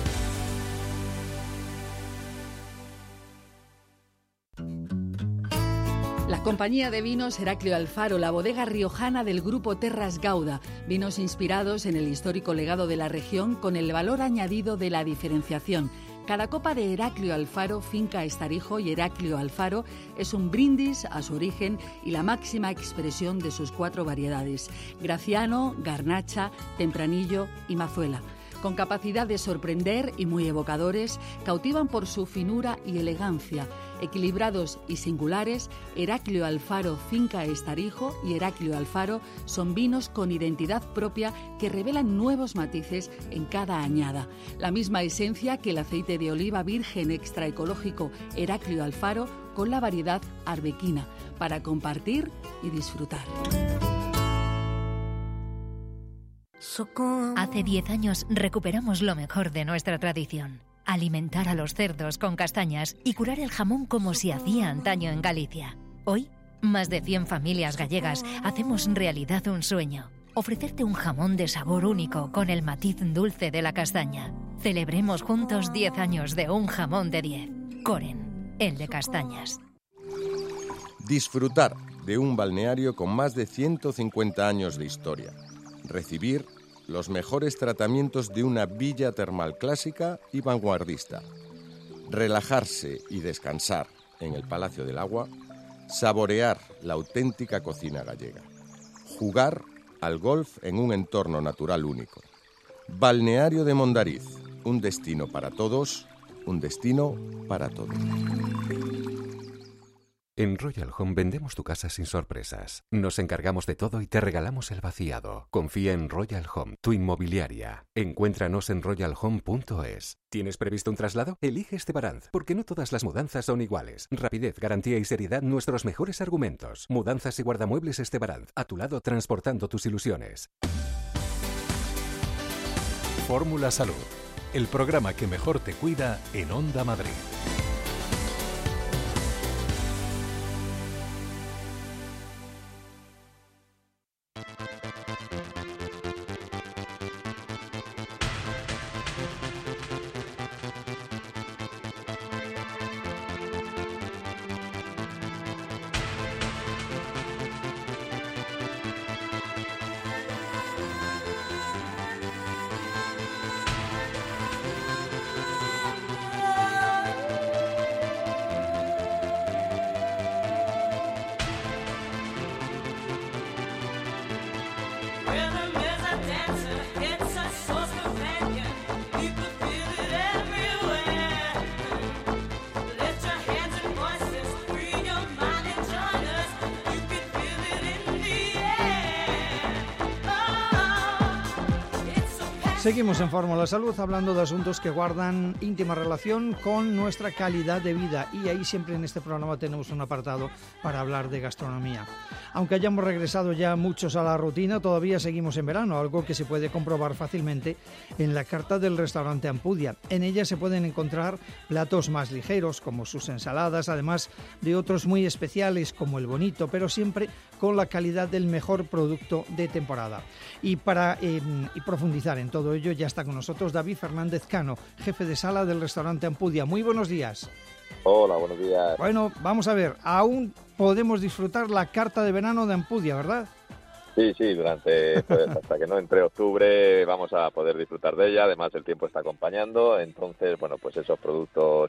La compañía de vinos Heraclio Alfaro, la bodega riojana del Grupo Terras Gauda, vinos inspirados en el histórico legado de la región con el valor añadido de la diferenciación. Cada copa de Heraclio Alfaro, Finca Estarijo y Heraclio Alfaro es un brindis a su origen y la máxima expresión de sus cuatro variedades: Graciano, Garnacha, Tempranillo y Mazuela. Con capacidad de sorprender y muy evocadores, cautivan por su finura y elegancia. Equilibrados y singulares, Heraclio Alfaro Finca Estarijo y Heraclio Alfaro son vinos con identidad propia que revelan nuevos matices en cada añada. La misma esencia que el aceite de oliva virgen extra ecológico Heraclio Alfaro con la variedad arbequina, para compartir y disfrutar. Hace diez años recuperamos lo mejor de nuestra tradición: alimentar a los cerdos con castañas y curar el jamón como se hacía antaño en Galicia. Hoy, más de cien familias gallegas hacemos realidad un sueño: ofrecerte un jamón de sabor único con el matiz dulce de la castaña. Celebremos juntos diez años de un jamón de diez. Coren, el de castañas. Disfrutar de un balneario con más de ciento cincuenta años de historia. Recibir los mejores tratamientos de una villa termal clásica y vanguardista. Relajarse y descansar en el Palacio del Agua. Saborear la auténtica cocina gallega. Jugar al golf en un entorno natural único. Balneario de Mondariz, un destino para todos, un destino para todos. En Royal Home vendemos tu casa sin sorpresas. Nos encargamos de todo y te regalamos el vaciado. Confía en Royal Home, tu inmobiliaria. Encuéntranos en royal home punto es. ¿Tienes previsto un traslado? Elige Estebaranz, porque no todas las mudanzas son iguales. Rapidez, garantía y seriedad, nuestros mejores argumentos. Mudanzas y guardamuebles Estebaranz, a tu lado transportando tus ilusiones. Fórmula Salud, el programa que mejor te cuida en Onda Madrid. Seguimos en Fórmula Salud hablando de asuntos que guardan íntima relación con nuestra calidad de vida, y ahí siempre en este programa tenemos un apartado para hablar de gastronomía. Aunque hayamos regresado ya muchos a la rutina, todavía seguimos en verano, algo que se puede comprobar fácilmente en la carta del restaurante Ampudia. En ella se pueden encontrar platos más ligeros como sus ensaladas, además de otros muy especiales como el bonito, pero siempre con la calidad del mejor producto de temporada. Y para eh, y profundizar en todo ello ya está con nosotros David Fernández Cano, jefe de sala del restaurante Ampudia. Muy buenos días. Hola, buenos días. Bueno, vamos a ver, aún podemos disfrutar la carta de verano de Ampudia, ¿verdad? Sí, sí, durante pues, hasta que no entre octubre vamos a poder disfrutar de ella. Además, el tiempo está acompañando, entonces, bueno, pues esos productos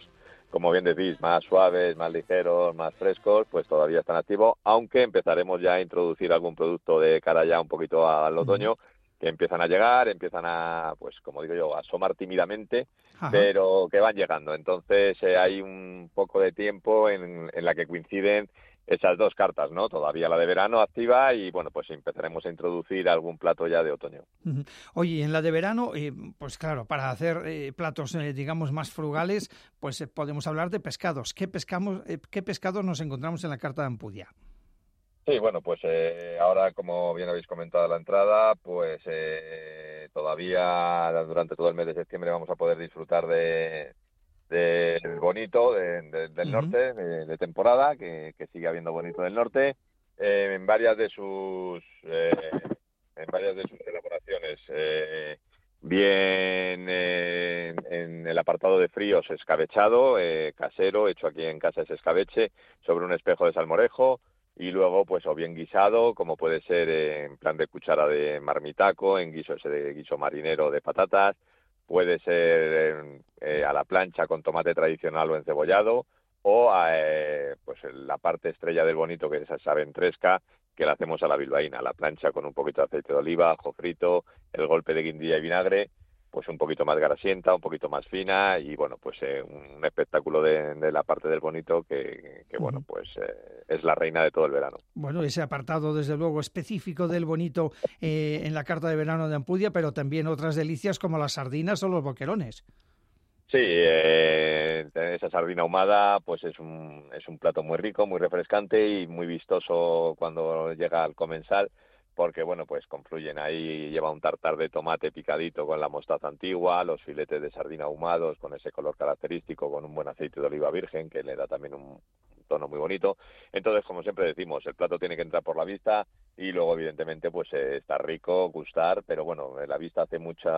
como bien decís, más suaves, más ligeros, más frescos, pues todavía están activos, aunque empezaremos ya a introducir algún producto de cara ya un poquito al otoño, que empiezan a llegar, empiezan a, pues como digo yo, a asomar tímidamente, Ajá. pero que van llegando. Entonces eh, hay un poco de tiempo en, en la que coinciden esas dos cartas, ¿no? Todavía la de verano activa y, bueno, pues empezaremos a introducir algún plato ya de otoño. Oye, en la de verano, eh, pues claro, para hacer eh, platos, eh, digamos, más frugales, pues eh, podemos hablar de pescados. ¿Qué, pescamos, eh, ¿Qué pescados nos encontramos en la carta de Ampudia? Sí, bueno, pues eh, ahora, como bien habéis comentado en la entrada, pues eh, todavía durante todo el mes de septiembre vamos a poder disfrutar de... del bonito de, de, del uh-huh. norte, de, de temporada, que, que sigue habiendo bonito del norte, eh, en varias de sus eh, en varias de sus elaboraciones, eh, bien eh, en el apartado de fríos, escabechado, eh, casero, hecho aquí en casa es escabeche, sobre un espejo de salmorejo, y luego pues o bien guisado, como puede ser eh, en plan de cuchara de marmitaco, en guiso ese de guiso marinero de patatas, puede ser eh, a la plancha con tomate tradicional o encebollado, o eh, pues la parte estrella del bonito, que es esa ventresca, que la hacemos a la bilbaína, a la plancha con un poquito de aceite de oliva, ajo frito, el golpe de guindilla y vinagre, pues un poquito más grasienta, un poquito más fina, y bueno, pues eh, un espectáculo de, de la parte del bonito que, que bueno, pues eh, es la reina de todo el verano. Bueno, ese apartado desde luego específico del bonito eh, en la carta de verano de Ampudia, pero también otras delicias como las sardinas o los boquerones. Sí, eh, esa sardina ahumada pues es un, es un plato muy rico, muy refrescante y muy vistoso cuando llega al comensal, porque bueno, pues confluyen ahí, lleva un tartar de tomate picadito con la mostaza antigua, los filetes de sardina ahumados con ese color característico, con un buen aceite de oliva virgen que le da también un tono muy bonito. Entonces, como siempre decimos, el plato tiene que entrar por la vista y luego evidentemente pues eh, está rico, gustar, pero bueno, la vista hace mucha,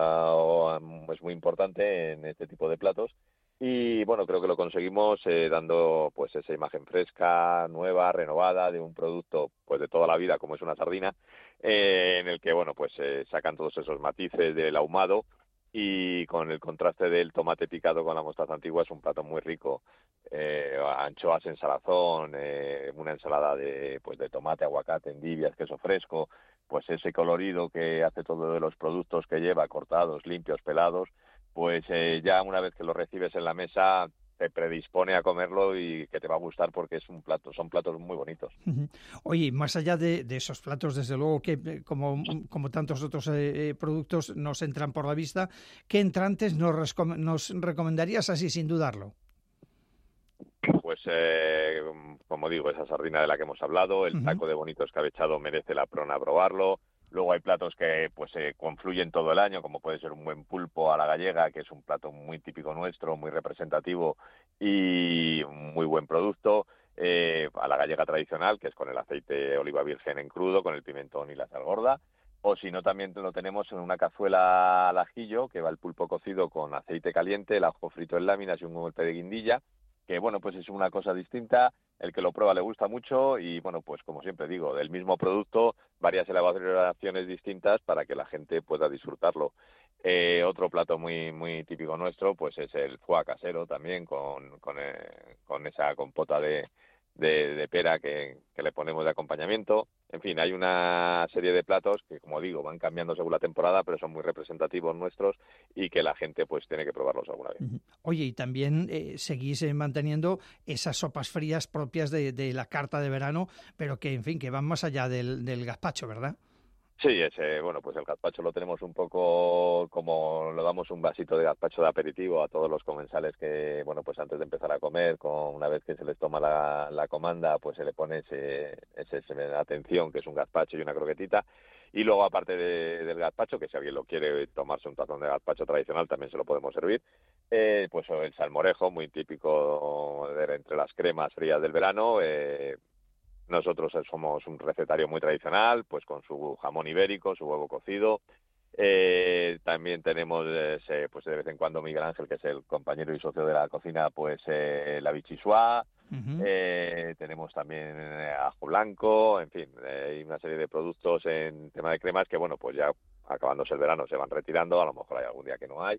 es muy importante en este tipo de platos. Y bueno, creo que lo conseguimos eh, dando pues esa imagen fresca, nueva, renovada de un producto pues de toda la vida como es una sardina, eh, en el que bueno pues eh, sacan todos esos matices del ahumado y con el contraste del tomate picado con la mostaza antigua es un plato muy rico. Eh, anchoas en salazón, eh, una ensalada de pues de tomate, aguacate, endivias, queso fresco, pues ese colorido que hace todos los productos que lleva, cortados, limpios, pelados, pues eh, ya una vez que lo recibes en la mesa te predispone a comerlo y que te va a gustar porque es un plato, son platos muy bonitos. Oye, más allá de, de esos platos, desde luego que como, como tantos otros eh, productos nos entran por la vista, ¿qué entrantes nos, nos recomendarías así sin dudarlo? Pues eh, como digo, esa sardina de la que hemos hablado, el uh-huh. taco de bonito escabechado merece la pena probarlo. Luego hay platos que pues eh, confluyen todo el año, como puede ser un buen pulpo a la gallega, que es un plato muy típico nuestro, muy representativo y muy buen producto. Eh, a la gallega tradicional, que es con el aceite de oliva virgen en crudo, con el pimentón y la sal gorda. O si no, también lo tenemos en una cazuela al ajillo, que va el pulpo cocido con aceite caliente, el ajo frito en láminas y un golpe de guindilla, que bueno, pues es una cosa distinta. El que lo prueba le gusta mucho y bueno, pues como siempre digo, del mismo producto, varias elaboraciones distintas para que la gente pueda disfrutarlo. Eh, otro plato muy muy típico nuestro, pues es el foie casero también, con, con, eh, con esa compota de, de, de pera que, que le ponemos de acompañamiento. En fin, hay una serie de platos que, como digo, van cambiando según la temporada, pero son muy representativos nuestros y que la gente pues tiene que probarlos alguna vez. Oye, y también eh, seguís eh, manteniendo esas sopas frías propias de, de la carta de verano, pero que, en fin, que van más allá del, del gazpacho, ¿verdad? Sí, ese, bueno, pues el gazpacho lo tenemos un poco como lo damos un vasito de gazpacho de aperitivo a todos los comensales que, bueno, pues antes de empezar a comer, con una vez que se les toma la, la comanda, pues se le pone ese, ese, ese atención que es un gazpacho y una croquetita. Y luego, aparte de, del gazpacho, que si alguien lo quiere tomarse un tazón de gazpacho tradicional, también se lo podemos servir, eh, pues el salmorejo, muy típico de entre las cremas frías del verano. eh, Nosotros somos un recetario muy tradicional, pues con su jamón ibérico, su huevo cocido. Eh, también tenemos, eh, pues de vez en cuando Miguel Ángel, que es el compañero y socio de la cocina, pues eh, la bichisua. Uh-huh. Eh, tenemos también eh, ajo blanco, en fin, eh, hay una serie de productos en tema de cremas que, bueno, pues ya acabándose el verano se van retirando, a lo mejor hay algún día que no hay.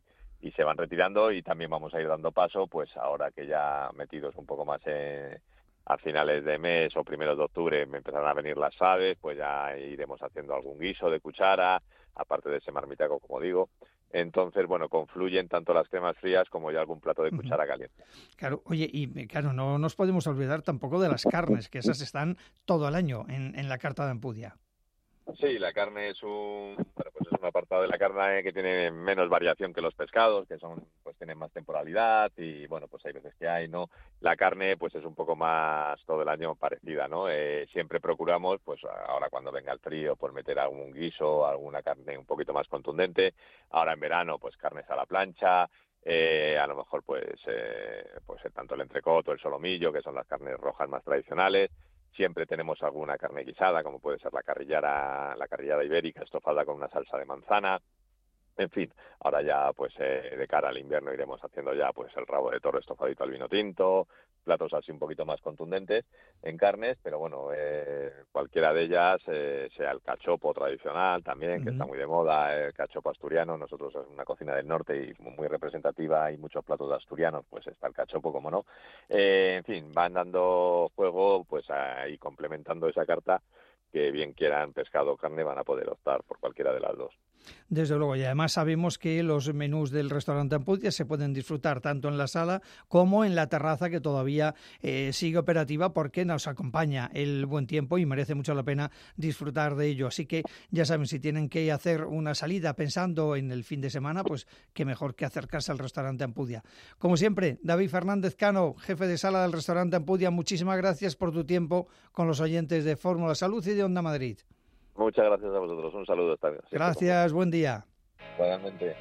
y se van retirando, y también vamos a ir dando paso, pues ahora que ya metidos un poco más en, a finales de mes o primeros de octubre me empezarán a venir las aves, pues ya iremos haciendo algún guiso de cuchara, aparte de ese marmitaco, como digo. Entonces, bueno, confluyen tanto las cremas frías como ya algún plato de cuchara caliente. Claro, oye, y claro, no nos podemos olvidar tampoco de las carnes, que esas están todo el año en, en la carta de Ampudia. Sí, la carne es un, bueno, pues es un apartado de la carne que tiene menos variación que los pescados, que son, pues tienen más temporalidad, y bueno, pues hay veces que hay, ¿no? La carne, pues es un poco más todo el año parecida, ¿no? Eh, siempre procuramos, pues ahora cuando venga el frío, pues meter algún guiso, alguna carne un poquito más contundente. Ahora en verano, pues carnes a la plancha. Eh, a lo mejor, pues, eh, pues tanto el entrecot o el solomillo, que son las carnes rojas más tradicionales. Siempre tenemos alguna carne guisada, como puede ser la carrillada, la carrillada ibérica estofada con una salsa de manzana. En fin, ahora ya pues eh, de cara al invierno iremos haciendo ya pues el rabo de toro estofadito al vino tinto, platos así un poquito más contundentes en carnes, pero bueno, eh, cualquiera de ellas, eh, sea el cachopo tradicional también, que uh-huh. está muy de moda, el cachopo asturiano. Nosotros es una cocina del norte y muy representativa, hay muchos platos asturianos, pues está el cachopo, como no. Eh, en fin, van dando juego pues ahí complementando esa carta, que bien quieran pescado o carne van a poder optar por cualquiera de las dos. Desde luego, y además sabemos que los menús del restaurante Ampudia se pueden disfrutar tanto en la sala como en la terraza, que todavía eh, sigue operativa porque nos acompaña el buen tiempo y merece mucho la pena disfrutar de ello. Así que ya saben, si tienen que hacer una salida pensando en el fin de semana, pues qué mejor que acercarse al restaurante Ampudia. Como siempre, David Fernández Cano, jefe de sala del restaurante Ampudia, muchísimas gracias por tu tiempo con los oyentes de Fórmula Salud y de Onda Madrid. Muchas gracias a vosotros. Un saludo. Hasta gracias, buen día. Realmente.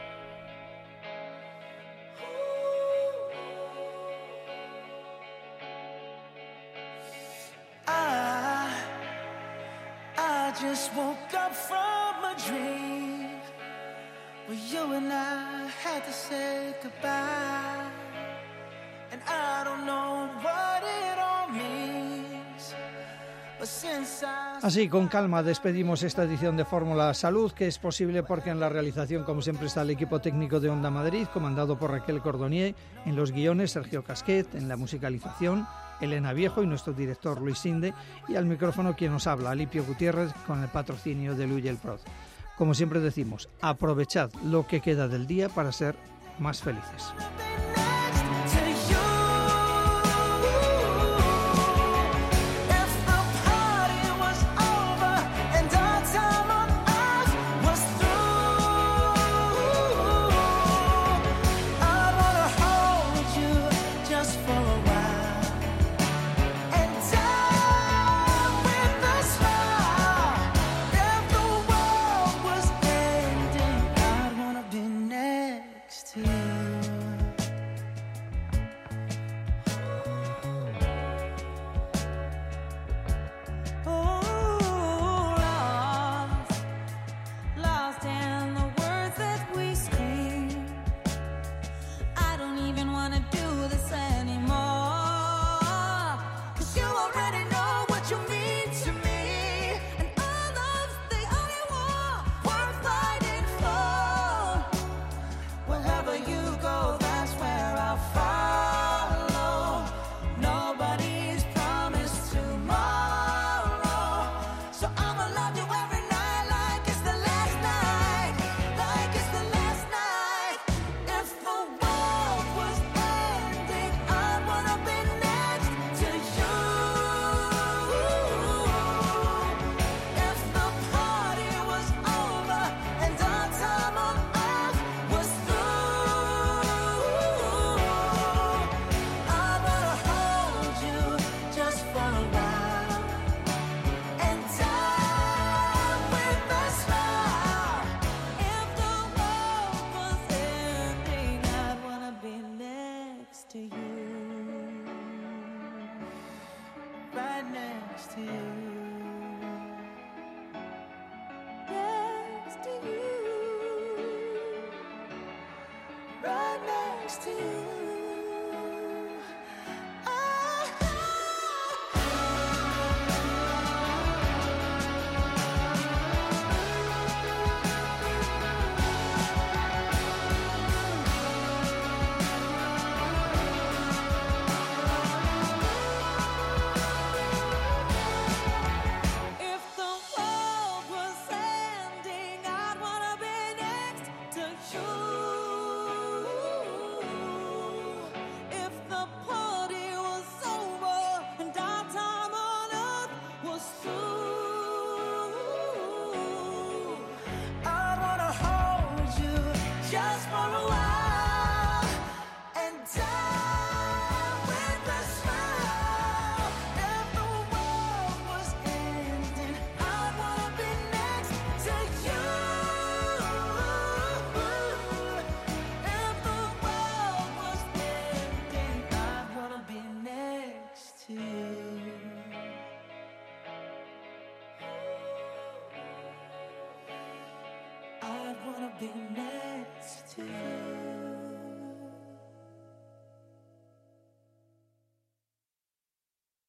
I, I just woke up from a dream where you and I had to say goodbye, and I don't know what it all means. Así, con calma, despedimos esta edición de Fórmula Salud, que es posible porque en la realización, como siempre, está el equipo técnico de Onda Madrid, comandado por Raquel Cordonier, en los guiones Sergio Casquet, en la musicalización Elena Viejo y nuestro director Luis Sinde, y al micrófono quien nos habla, Alipio Gutiérrez, con el patrocinio de Luis el Prod. Como siempre decimos, aprovechad lo que queda del día para ser más felices. to you. a while and die with a smile. If the world was ending, I'd wanna be next to you. If the world was ending, I'd wanna be next to you. I'd wanna be next to you.